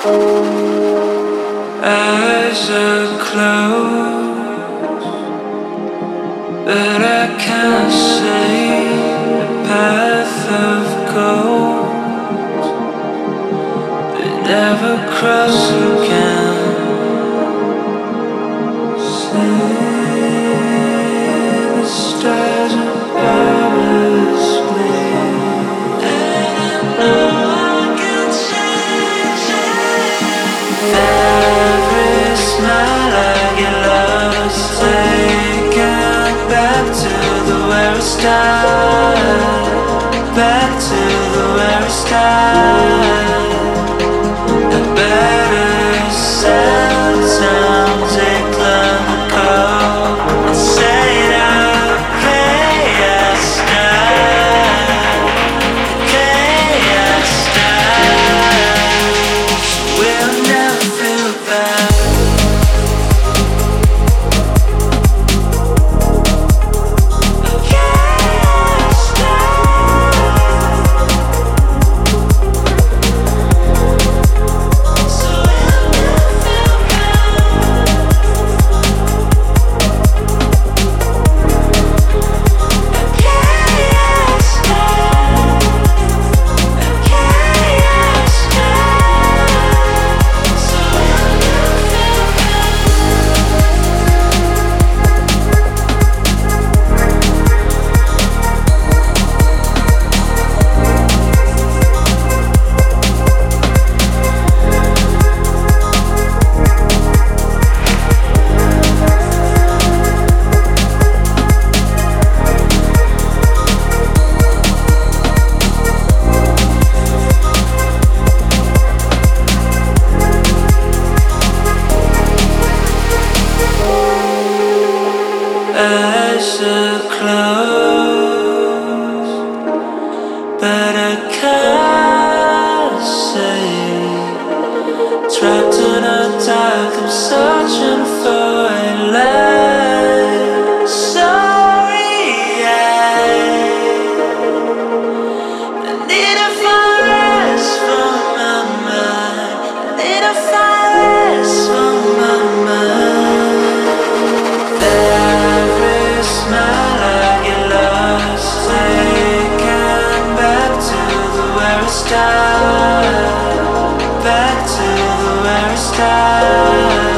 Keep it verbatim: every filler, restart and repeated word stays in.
Eyes are closed, but I can't see the path of gold. They never cross again. See the stars above us gleam, and I know I can change it. Every smile I get lost, taken back to the where it started, back to the where it started. A better sometimes it clung the cold and say okay, I start, okay, I start. So we'll never feel bad. Eyes are closed, but I can't see. Trapped in a dark, I'm searching for a light. Sorry, I, I need a forest for my mind. I need a forest for my mind. Every smile I get lost, taken back to the where it started, back to the where it started.